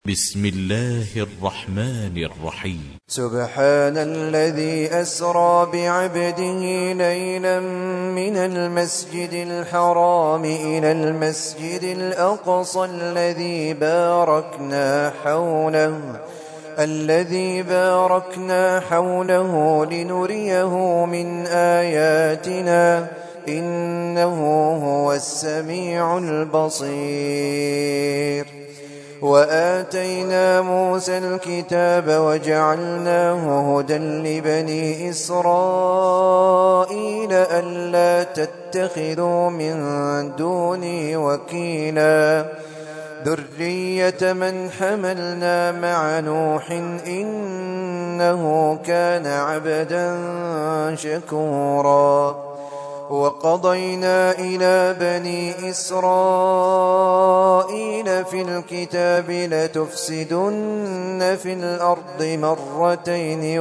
بسم الله الرحمن الرحيم. سبحان الذي أسرى بعبده ليلا من المسجد الحرام إلى المسجد الأقصى الذي باركنا حوله لنريه من آياتنا إنه هو السميع البصير. وآتينا موسى الكتاب وجعلناه هدى لبني إسرائيل ألا تتخذوا من دوني وكيلا ذرية من حملنا مع نوح إنه كان عبدا شكورا. وقضينا إلى بني إسرائيل في الكتاب لتفسدن في الأرض مرتين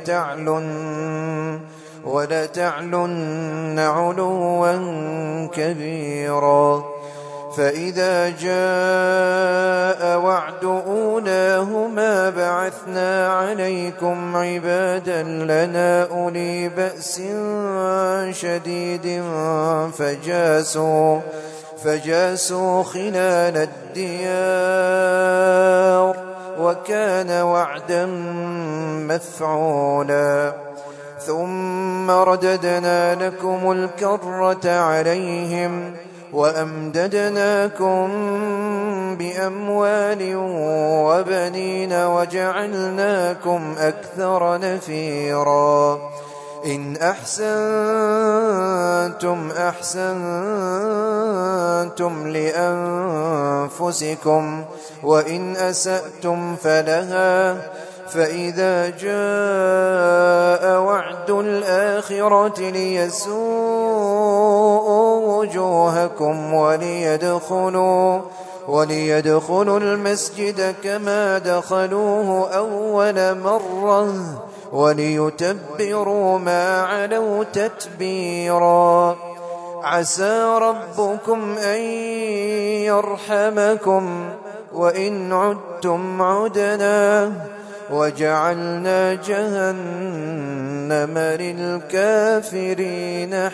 ولتعلن علوا كبيرا. فإذا جاء وعد أولاهما بعثنا عليكم عبادا لنا أولي بأس شديد فجاسوا خلال الديار وكان وعدا مفعولا. ثم رددنا لكم الكرة عليهم وأمددناكم بأموال وبنين وجعلناكم أكثر نفيرا. إن أحسنتم لأنفسكم وإن أسأتم فلها. فإذا جاء وعد الآخرة ليسوءوا وجوهكم وليدخلوا المسجد كما دخلوه أول مرة وليتبروا ما علوا تتبيرا. عسى ربكم أن يرحمكم وإن عدتم عدنا وجعلنا جهنم للكافرين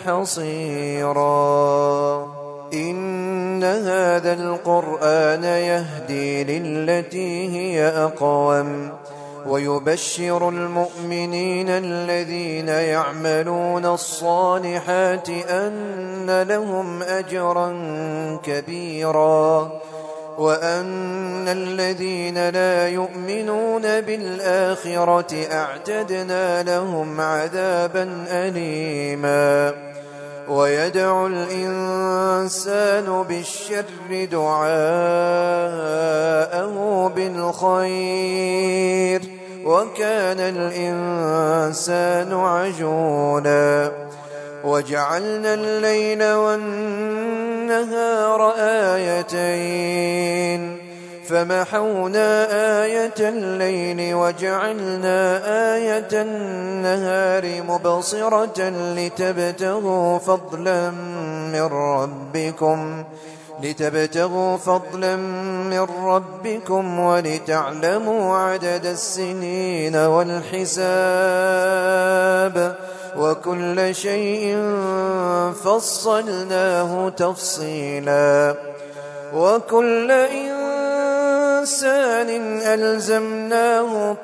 حصيرا. إن هذا القرآن يهدي للتي هي أقوم ويبشر المؤمنين الذين يعملون الصالحات أن لهم أجرا كبيرا وأن الذين لا يؤمنون بالآخرة أعتدنا لهم عذابا أليما. ويدعو الإنسان بالشر دعاءه بالخير وكان الإنسان عجولا. وجعلنا الليل والنهار آيتين فمحونا آية الليل وجعلنا آية النهار مبصرة لتبتغوا فضلا من ربكم ولتعلموا عدد السنين والحساب وكل شيء فصلناه تفصيلا. وكل إنسان ألزمناه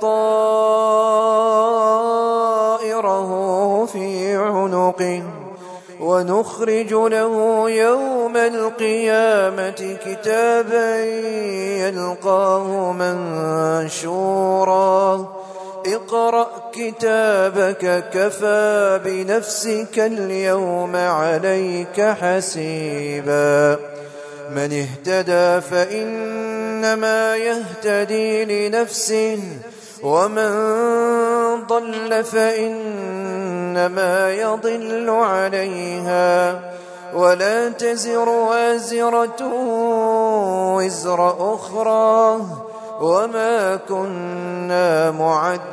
طائره في عنقه ونخرج له يوم القيامة كتابا يلقاه منشورا. اقرأ كتابك كفى بنفسك اليوم عليك حسيبا. من اهتدى فإنما يهتدي لنفسه ومن ضل فإنما يضل عليها ولا تزر وازرة وزر أخرى وما كنا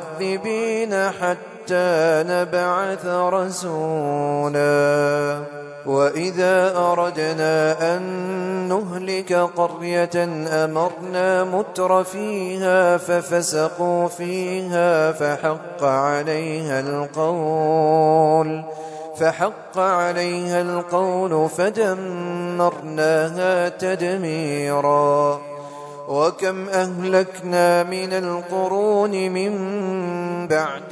معذبين حتى نبعث رسولا. وإذا أردنا أن نهلك قرية أمرنا متر فيها ففسقوا فيها فحق عليها القول فدمرناها تدميرا. وكم أهلكنا من القرون من بعد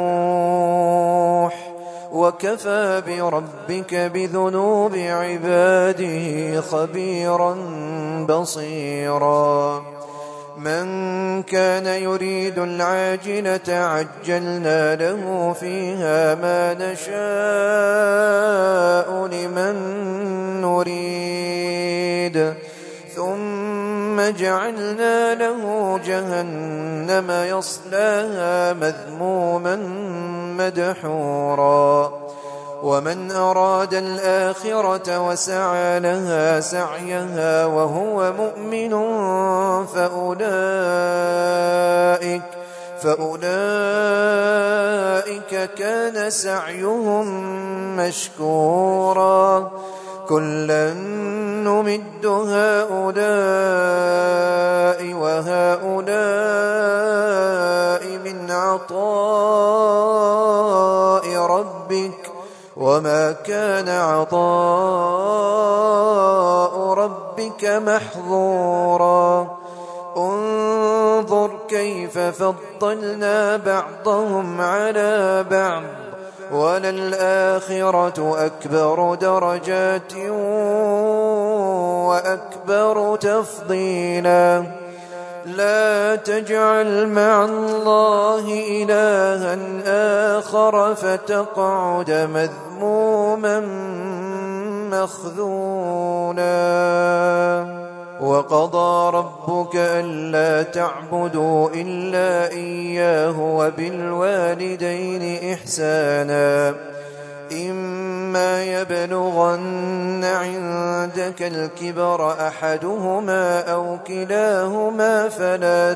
نوح وكفى بربك بذنوب عباده خبيرا بصيرا. من كان يريد العاجلة عجلنا له فيها ما نشاء لمن نريد ثم جعلنا له جهنم يصلاها مذموما مدحورا. ومن أراد الآخرة وسعى لها سعيها وهو مؤمن فأولئك كان سعيهم مشكورا. كلا نمد هؤلاء وهؤلاء من عطاء ربك وما كان عطاء ربك محظورا. انظر كيف فضلنا بعضهم على بعض وللآخرة أكبر درجات وأكبر تفضيلا. لا تجعل مع الله إلها آخر فتقعد مذموما مخذولا. وقضى ربك ألا تعبدوا إلا إياه وبالوالدين إحسانا. إما يبلغن عندك الكبر أحدهما أو كلاهما فلا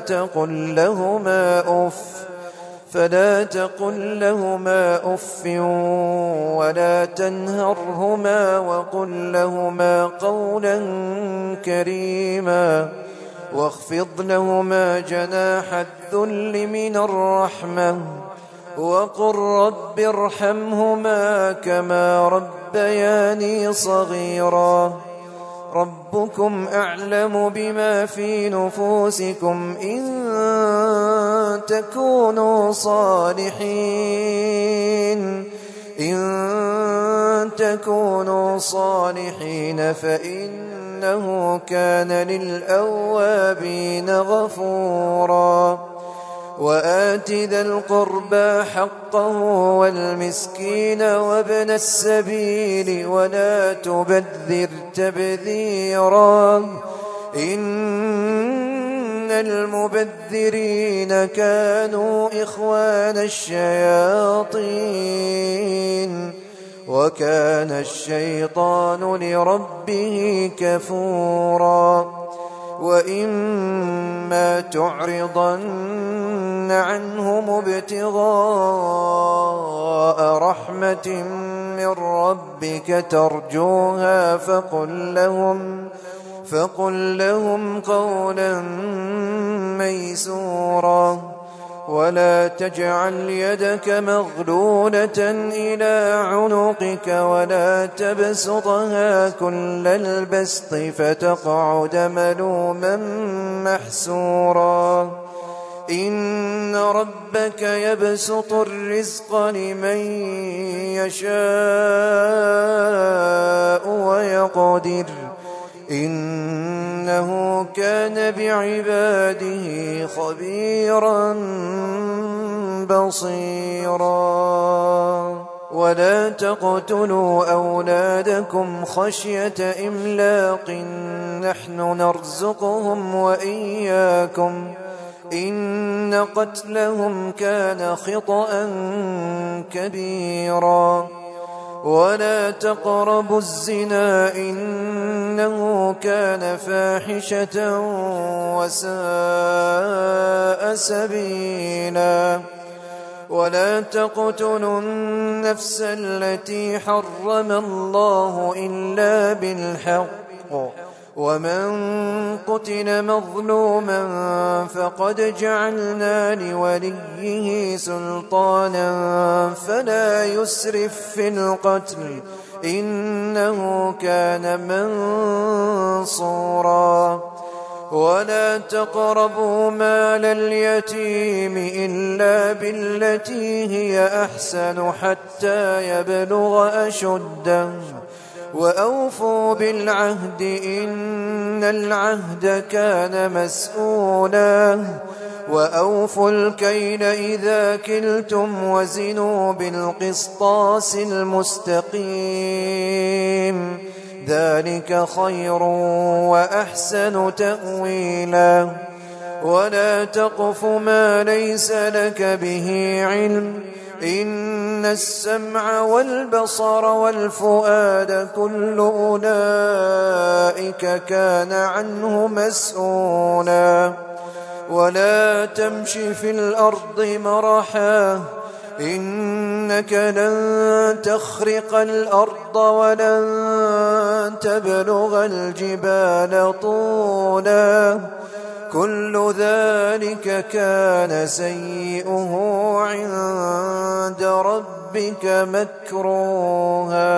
تقل لهما أف ولا تنهرهما وقل لهما قولا كريما واخفض لهما جناح الذل من الرحمة وقل رب ارحمهما كما ربياني صغيرا. ربكم أعلم بما في نفوسكم إن تكونوا صالحين فإنه كان للأوابين غفورا. وآت ذا القربى حقه والمسكين وابن السبيل ولا تبذر تبذيرا إن المبذرين كانوا إخوان الشياطين وكان الشيطان لربه كفورا. وإما تعرضن عنهم ابتغاء رحمة من ربك ترجوها فقل لهم قولا ميسورا. ولا تجعل يدك مغلولة إلى عنقك ولا تبسطها كل البسط فتقعد ملوما محسورا. إن ربك يبسط الرزق لمن يشاء ويقدر إنه كان بعباده خبيرا بصيرا. ولا تقتلوا أولادكم خشية إملاق نحن نرزقهم وإياكم إن قتلهم كان خطأ كبيرا. ولا تقربوا الزنا إنه كان فاحشة وساء سبيلا. ولا تقتلوا النفس التي حرم الله إلا بالحق ومن قتل مظلوما فقد جعلنا لوليه سلطانا فلا يسرف في القتل إنه كان منصورا ولا تقربوا مال اليتيم إلا بالتي هي أحسن حتى يبلغ أشده وأوفوا بالعهد إن العهد كان مسؤولا وأوفوا الكيل إذا كلتم وزنوا بالقسطاس المستقيم ذلك خير وأحسن تأويلا ولا تقف ما ليس لك به علم إن السمع والبصر والفؤاد كل أولئك كان عنه مسؤولا ولا تمش في الأرض مرحا إنك لن تخرق الأرض ولن تبلغ الجبال طولا كل ذلك كان سيئه عند ربك مكروها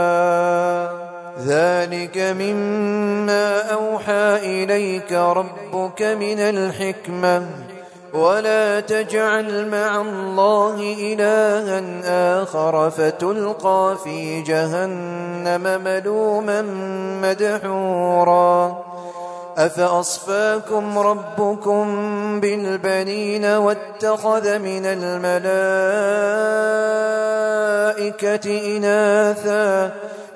ذلك مما أوحى إليك ربك من الحكمة ولا تجعل مع الله إلها آخر فتلقى في جهنم ملوما مدحورا أفأصفاكم ربكم بالبنين واتخذ من الملائكة إناثا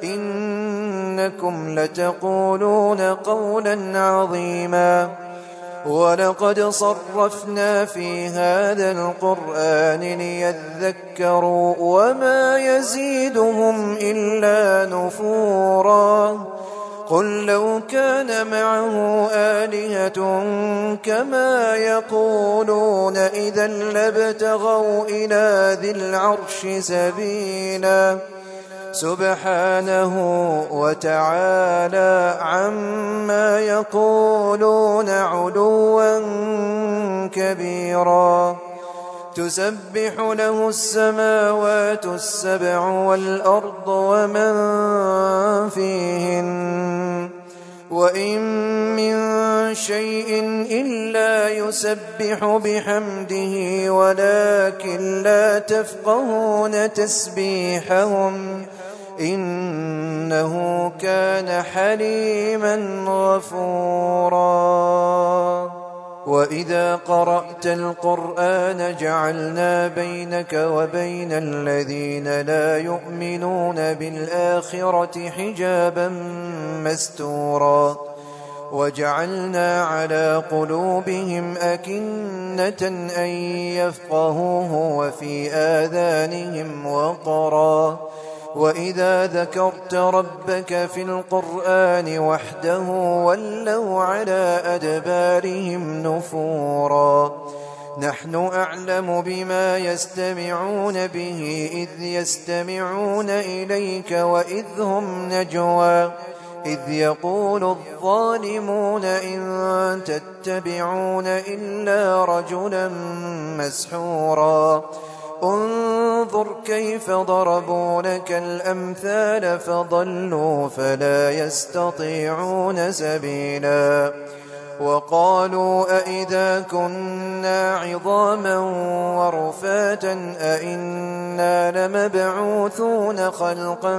إنكم لتقولون قولا عظيما ولقد صرفنا في هذا القرآن ليذكروا وما يزيدهم إلا نفورا قل لو كان معه آلهة كما يقولون إذا لابتغوا إلى ذي العرش سبيلا سبحانه وتعالى عما يقولون علوا كبيرا تسبح له السماوات السبع والأرض ومن فيهن وإن من شيء إلا يسبح بحمده ولكن لا تفقهون تسبيحهم إنه كان حليما غفورا وإذا قرأت القرآن جعلنا بينك وبين الذين لا يؤمنون بالآخرة حجابا مستورا وجعلنا على قلوبهم أكنة أن يفقهوه وفي آذانهم وقرا وإذا ذكرت ربك في القرآن وحده ولوا على أدبارهم نفورا نحن أعلم بما يستمعون به إذ يستمعون إليك وإذ هم نجوى إذ يقول الظالمون إن تتبعون إلا رجلا مسحورا انظر كيف ضربوا لك الأمثال فضلوا فلا يستطيعون سبيلا وقالوا أئذا كنا عظاما ورفاتا أئنا لمبعوثون خلقا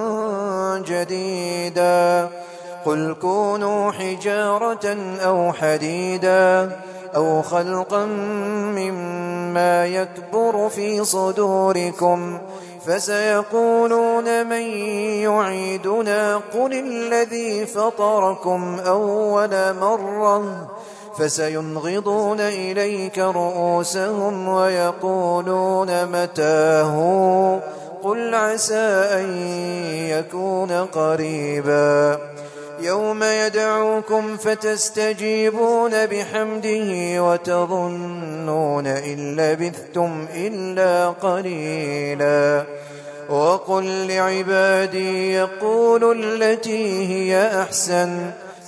جديدا قل كونوا حجارة أو حديدا أو خلقا مما يكبر في صدوركم فسيقولون من يعيدنا قل الذي فطركم أول مرة فسينغضون إليك رؤوسهم ويقولون متاه قل عسى أن يكون قريبا يوم يدعوكم فتستجيبون بحمده وتظنون إن لبثتم إلا قليلا وقل لعبادي يقولوا التي هي أحسن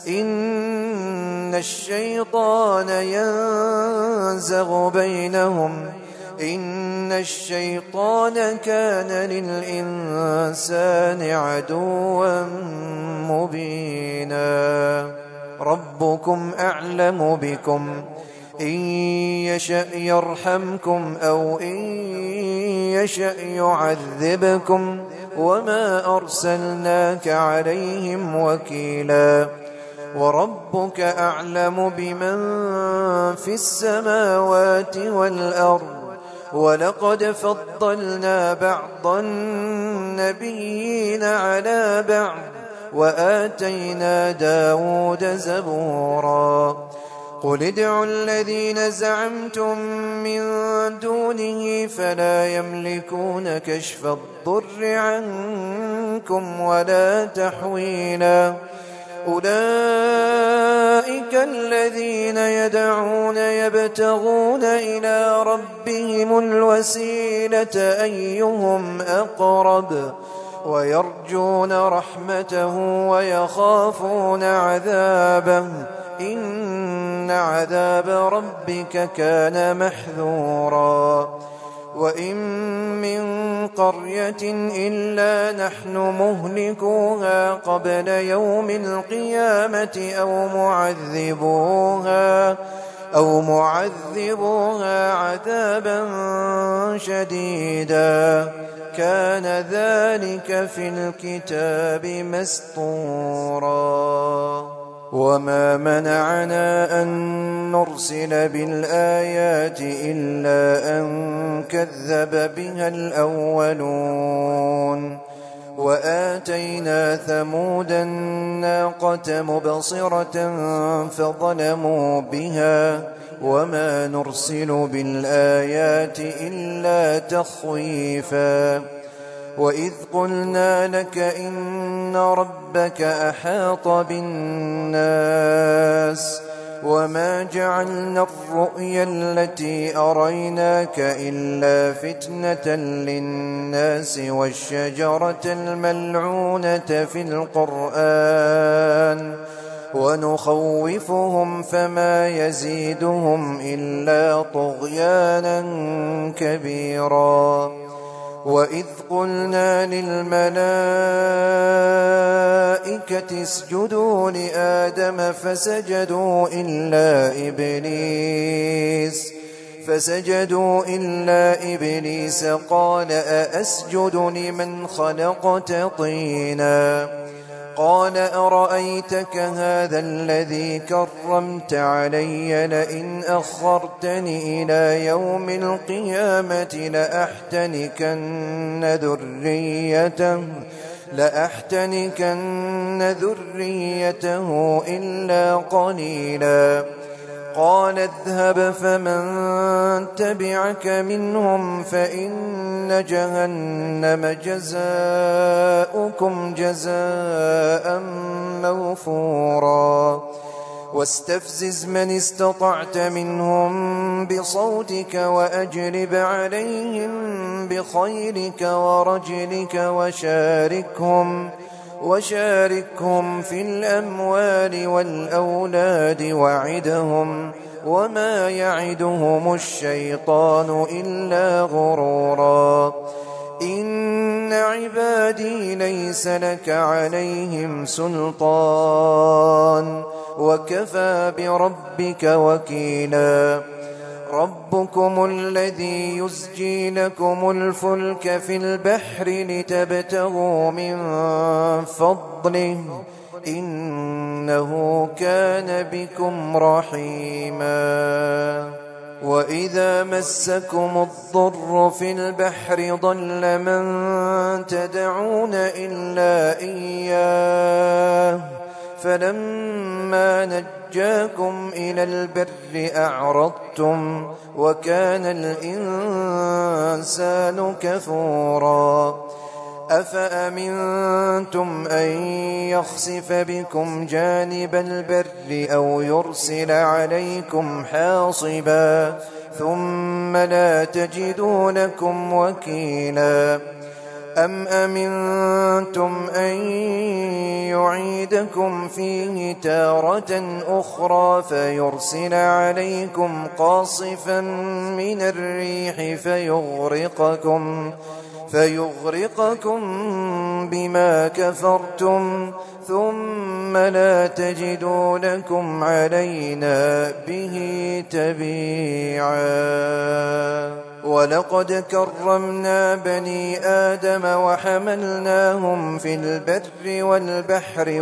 إن الشيطان ينزغ بينهم إن الشيطان كان للإنسان عدوا مبينا ربكم أعلم بكم إن يشأ يرحمكم أو إن يشأ يعذبكم وما أرسلناك عليهم وكيلا وربك أعلم بمن في السماوات والأرض ولقد فضلنا بعض النبيين على بعض وآتينا داود زبورا قل ادعوا الذين زعمتم من دونه فلا يملكون كشف الضر عنكم ولا تحويلا أولئك الذين يدعون يبتغون إلى ربهم الوسيلة أيهم أقرب ويرجون رحمته ويخافون عذابه إن عذاب ربك كان محذورا وإن من قرية إلا نحن مهلكوها قبل يوم القيامة أو معذبوها عذابا شديدا كان ذلك في الكتاب مسطورا وما منعنا أن نرسل بالآيات إلا أن كذب بها الأولون وآتينا ثمود الناقة مبصرة فظلموا بها وما نرسل بالآيات إلا تخويفا وإذ قلنا لك إن ربك أحاط بالناس وما جعلنا الرؤيا التي أريناك إلا فتنة للناس والشجرة الملعونة في القرآن ونخوفهم فما يزيدهم إلا طغيانا كبيرا وإذ قلنا للملائكة اسجدوا لآدم فسجدوا إلا إبليس قال أأسجد لمن خلقت طينا قال أرأيتك هذا الذي كرمت علي لئن أخرتني إلى يوم القيامة لأحتنكن ذريته إلا قليلا قال اذهب فمن تبعك منهم فإن جهنم جزاؤكم جزاء موفورا واستفزز من استطعت منهم بصوتك وأجلب عليهم بخيلك ورجلك وشاركهم في الأموال والأولاد وعدهم وما يعدهم الشيطان إلا غرورا إن عبادي ليس لك عليهم سلطان وكفى بربك وكيلا ربكم الذي يزجي لكم الفلك في البحر لتبتغوا من فضله إنه كان بكم رحيما وإذا مسكم الضر في البحر ضل من تدعون إلا إياه فلما نجاكم إلى البر أعرضتم وكان الإنسان كفورا أفأمنتم أن يخسف بكم جانب البر أو يرسل عليكم حاصبا ثم لا تجدوا لكم وكيلا أم أمنتم أن يعيدكم فيه تارة أخرى فيرسل عليكم قاصفا من الريح فيغرقكم بما كفرتم ثم لا تجدوا لكم علينا به تبيعا ولقد كرمنا بني آدم وحملناهم في البر والبحر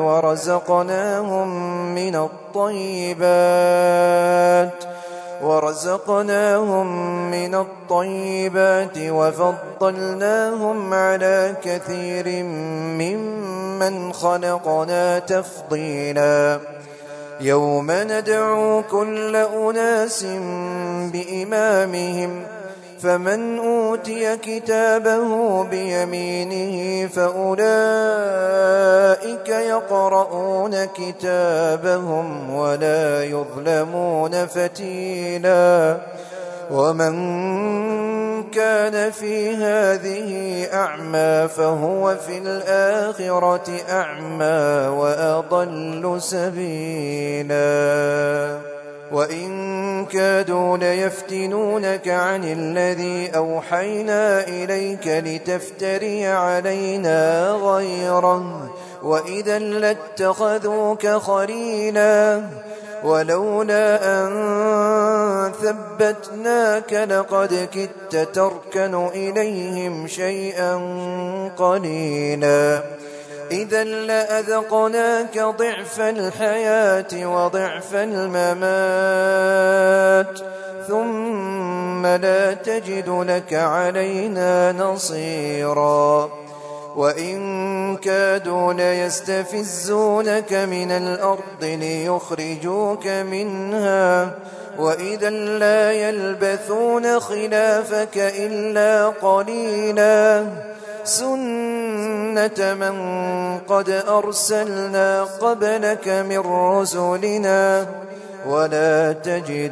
ورزقناهم من الطيبات وفضلناهم على كثير ممن خلقنا تفضيلا يوم ندعو كل أناس بإمامهم فمن أوتي كتابه بيمينه فأولئك يقرؤون كتابهم ولا يظلمون فتيلا ومن كان في هذه أعمى فهو في الآخرة أعمى وأضل سبيلا وإن كادوا ليفتنونك عن الذي أوحينا إليك لتفتري علينا غيره وإذا لاتخذوك خليلا ولولا أن ثبتناك لقد كدت تركن إليهم شيئا قليلا إذا لأذقناك ضعف الحياة وضعف الممات ثم لا تجد لك علينا نصيرا وإن كادوا ليستفزونك من الأرض ليخرجوك منها وإذا لا يلبثون خلافك إلا قليلا سنة من قد أرسلنا قبلك من رسلنا ولا تجد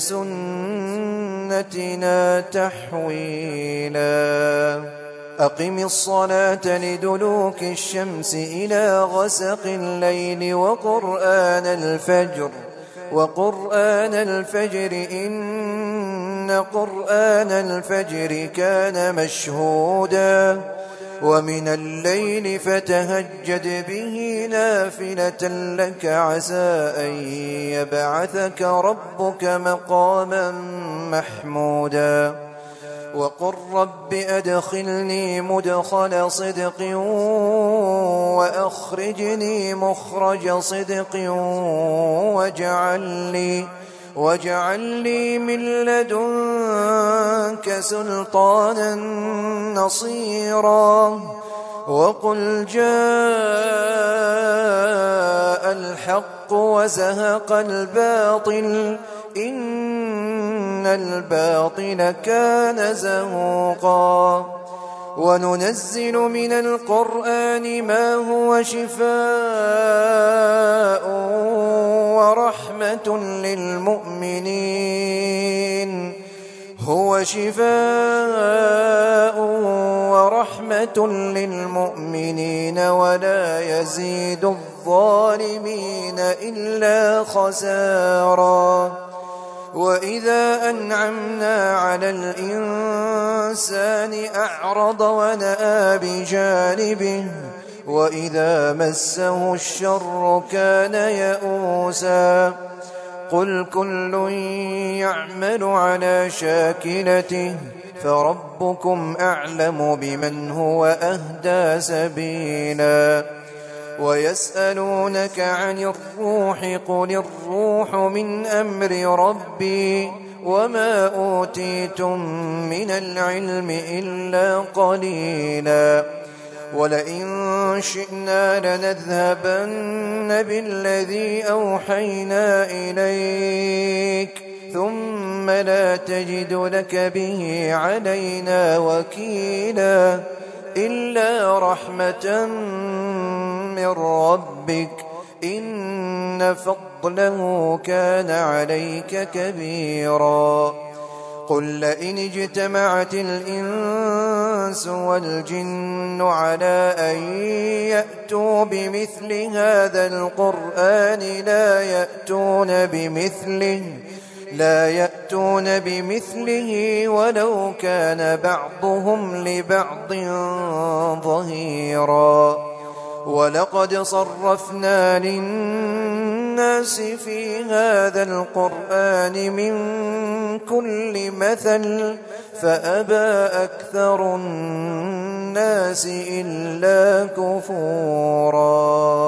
لسنتنا تحويلا أقم الصلاة لدلوك الشمس إلى غسق الليل وقرآن الفجر إن قرآن الفجر كان مشهودا ومن الليل فتهجد به نافلة لك عسى أن يبعثك ربك مقاما محمودا وقل رب أدخلني مدخل صدق وأخرجني مخرج صدق واجعل لي من لدنك سلطانا نصيرا وقل جاء الحق وزهق الباطل إن الباطل كان زهوقا وننزل من القرآن ما هو شفاء ورحمة للمؤمنين ولا يزيد الظالمين إلا خسارا وإذا أنعمنا على الإنسان أعرض ونأى بجانبه وإذا مسه الشر كان يئوسا قل كل يعمل على شاكلته فربكم أعلم بمن هو أهدى سبيلا ويسألونك عن الروح قل الروح من أمر ربي وما أوتيتم من العلم إلا قليلا ولئن شئنا لنذهبن بالذي أوحينا إليك ثم لا تجد لك به علينا وكيلا إلا رحمة من ربك إن فضله كان عليك كبيرا قل لئن اجتمعت الإنس والجن على أن يأتوا بمثل هذا القرآن لا يأتون بمثله ولو كان بعضهم لبعض ظهيرا ولقد صرفنا للناس في هذا القرآن من كل مثل فأبى أكثر الناس إلا كفورا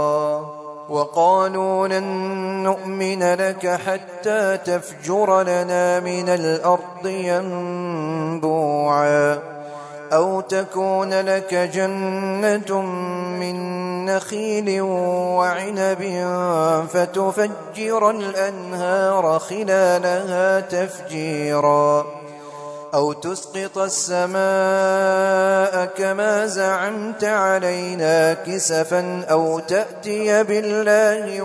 وقالوا لن نؤمن لك حتى تفجر لنا من الأرض ينبوعا أو تكون لك جنة من نخيل وعنب فتفجر الأنهار خلالها تفجيرا أو تسقط السماء كما زعمت علينا كسفا أو تأتي بالله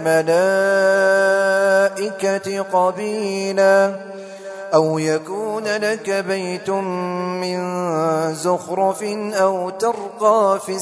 والملائكة قبيلا أو يكون لك بيت من زخرف أو ترقى في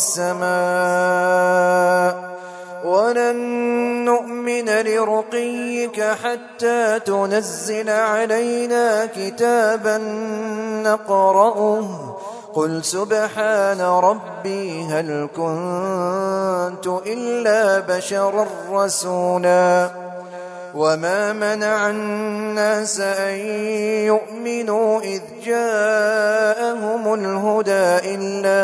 السماء ولن نؤمن لرقيك حتى تنزل علينا كتابا نقرأه قل سبحان ربي هل كنت إلا بشرا رسولا وما منع الناس أن يؤمنوا إذ جاءهم الهدى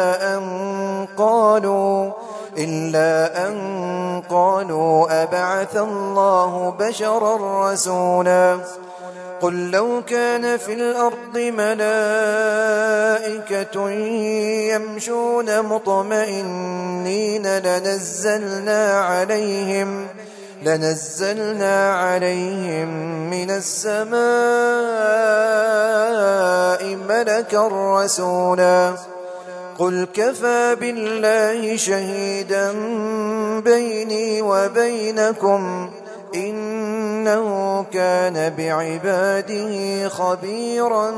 إلا أن قالوا أبعث الله بشرا رسولا قل لو كان في الأرض ملائكة يمشون مطمئنين لنزلنا عليهم من السماء ملكا رسولا قل كفى بالله شهيدا بيني وبينكم إنه كان بعباده خبيرا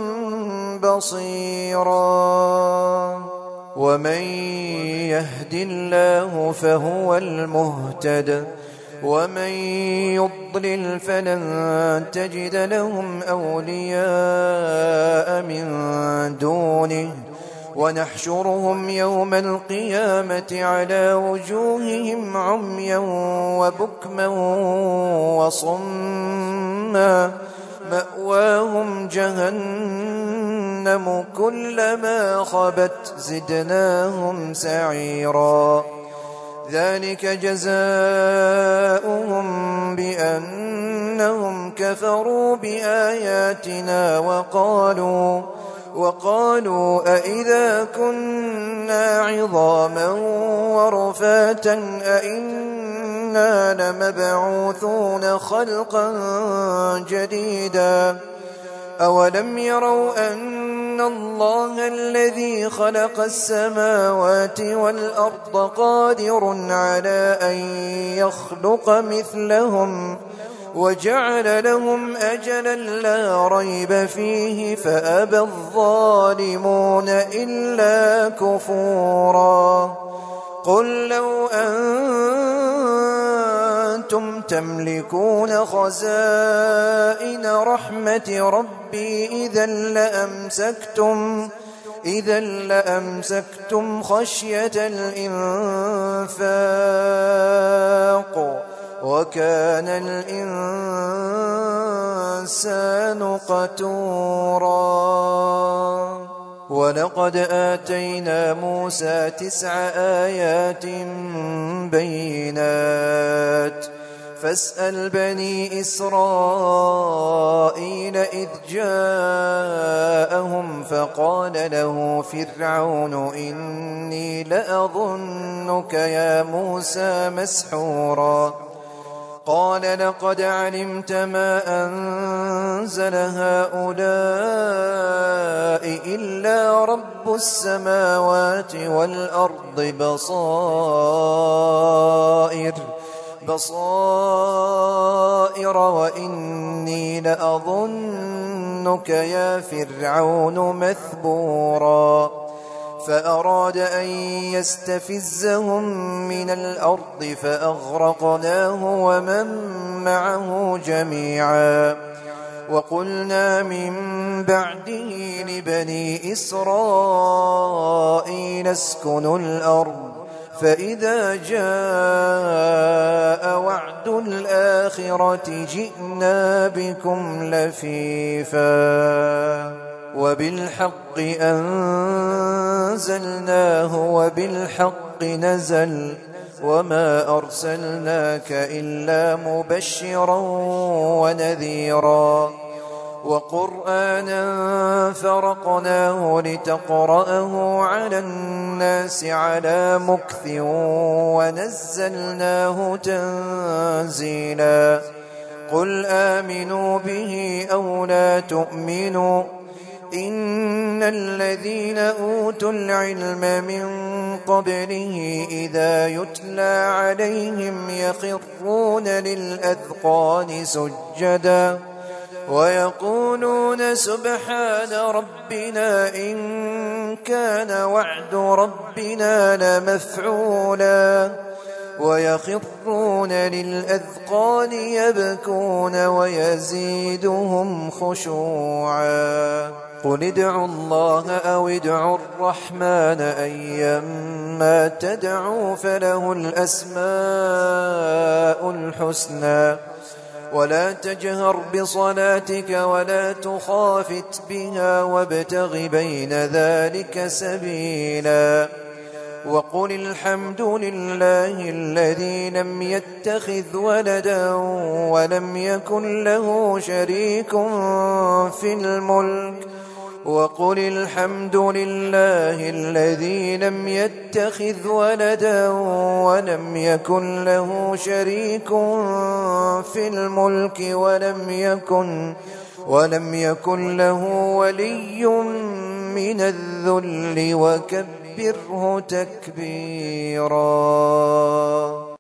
بصيرا ومن يهد الله فهو المهتد ومن يضلل فلن تجد لهم أولياء من دونه ونحشرهم يوم القيامة على وجوههم عميا وبكما وصما مأواهم جهنم كلما خبت زدناهم سعيرا ذلك جزاؤهم بأنهم كفروا بآياتنا وقالوا أئذا كنا عظاما ورفاتا أئنا لمبعوثون خلقا جديدا أولم يروا أن الله الذي خلق السماوات والأرض قادر على أن يخلق مثلهم وجعل لهم أجلا لا ريب فيه فأبى الظالمون إلا كفورا قل لو أنتم تملكون خزائن رحمة ربي إذا لأمسكتم خشية الإنفاق وكان الإنسان قتورا ولقد آتينا موسى 9 آيات بينات فاسأل بني إسرائيل إذ جاءهم فقال له فرعون إني لأظنك يا موسى مسحورا قال لقد علمت ما أنزل هؤلاء إلا رب السماوات والأرض بصائر وإني لأظنك يا فرعون مثبورا فأراد أن يستفزهم من الأرض فأغرقناه ومن معه جميعا وقلنا من بعده لبني إسرائيل اسكنوا الأرض فإذا جاء وعد الآخرة جئنا بكم لفيفا وبالحق أنزلناه وبالحق نزل وما أرسلناك إلا مبشرا ونذيرا وقرآنا فرقناه لتقرأه على الناس على مكث ونزلناه تنزيلا قل آمنوا به أو لا تؤمنوا إن الذين أوتوا العلم من قبله إذا يتلى عليهم يخرون للأذقان سجدا ويقولون سبحان ربنا إن كان وعد ربنا لمفعولا ويخرون للأذقان يبكون ويزيدهم خشوعا قل ادعوا الله أو ادعوا الرحمن أيما تدعوا فله الأسماء الحسنى ولا تجهر بصلاتك ولا تخافت بها وابتغ بين ذلك سبيلا وقل الحمد لله الذي لم يتخذ ولدا ولم يكن له شريك في الملك وقل الحمد لله الذي لم يتخذ ولدا ولم يكن له شريك في الملك ولم يكن له ولي من الذل وكبره تكبيرا.